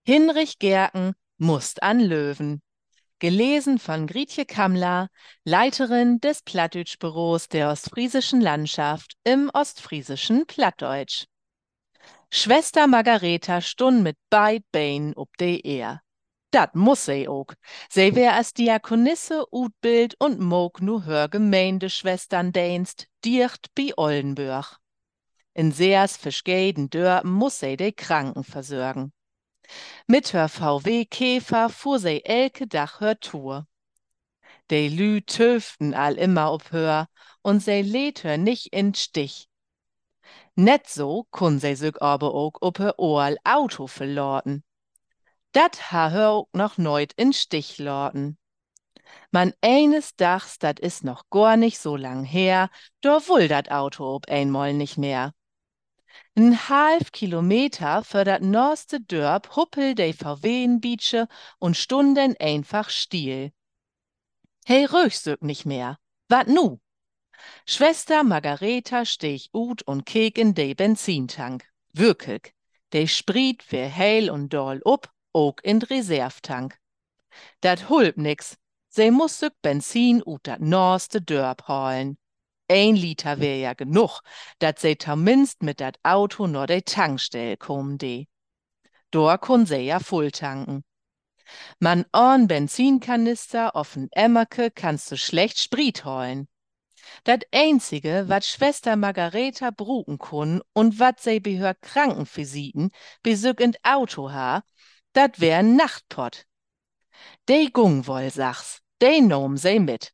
Hinrich Gerken, Must an Löwen. Gelesen von Grietje Kammler, Leiterin des Plattdeutsch-Büros der Ostfriesischen Landschaft im ostfriesischen Plattdeutsch. Schwester Margareta stund mit beid Beinen ob de Ehr. Dat muss se ook. Se wär als Diakonisse Utbild und mog nu hör Gemeindeschwesterndienst dicht bi Oldenburg. In seers verschieden Dörpen muss se de Kranken versorgen. Mit hör VW Käfer fuhr se elke Dach hör Tour. De Lü töften all immer ob hör und se lädt hör nicht in Stich. Net so kun se sög aber ook ob hör Oal Auto verlorten. Dat ha hör ook noch neut in Stich lorten. Man eines Dachs, dat is noch gar nicht so lang her, dor wull dat Auto ob einmal nicht mehr. N halb Kilometer für dat norste Dörp huppel de VW-Bietsche und stunden einfach still. Hey, röch sög nicht mehr. Wat nu? Schwester Margareta stech ut und kek in de Benzintank. Wirklich. De Sprit wär heil und doll up, ook in d Reservtank. Dat hulp nix. Se muss sög Benzin ut dat norste Dörp holen. 1 Liter wär ja genug, dat se zumindest mit dat Auto nur de Tankstell kommen de. Dor kun se ja voll tanken. Man orn Benzinkanister auf'n Emmerke kannst du schlecht Sprit holen. Dat einzige, wat Schwester Margareta bruken kun und wat se behör Krankenvisiten besück in Auto ha, dat wär 'n Nachtpott. De gung woll, sachs, de nom se mit.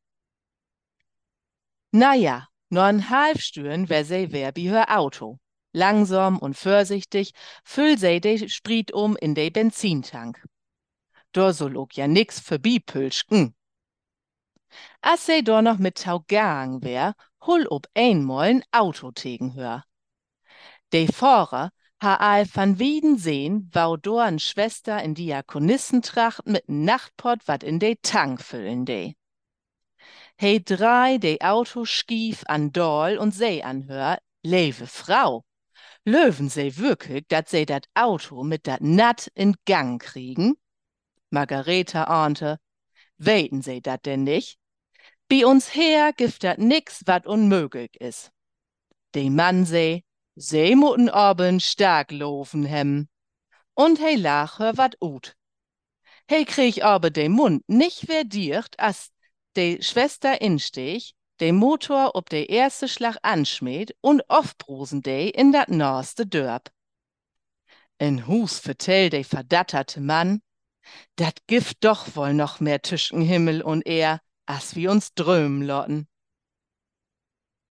Na ja, nur 'n halbstüren wär behör Auto. Langsam und vorsichtig füll se de Sprit in de Benzintank. Dor soll ook ja nix verbiepülschken. As se dor noch mit Tau gang wär, hull ob einmal 'n Auto tegen hör. De Fahrer ha all van Wieden sehn, wau dor 'n Schwester in Diakonissentracht mit 'n Nachtpott wat in de Tank füllen de. He drei de Auto schief an Doll und se anhör, lewe Frau. Löwen se wirklich, dat se dat Auto mit dat Natt in Gang kriegen? Margareta ahnte, weten se dat denn nicht? Bi uns her gibt dat nix, wat unmöglich is. De Mann se mutten oben stark loven hem. Und he lach hör wat ut. He krieg aber de Mund nicht wer dicht, as de Schwester instech, de Motor ob de erste Schlag anschmäht und aufbrusen de in dat norste Dörp. In Hus vertell de verdatterte Mann, dat gift doch wohl noch mehr tischen Himmel und Ehr, as wie uns drömen lotten.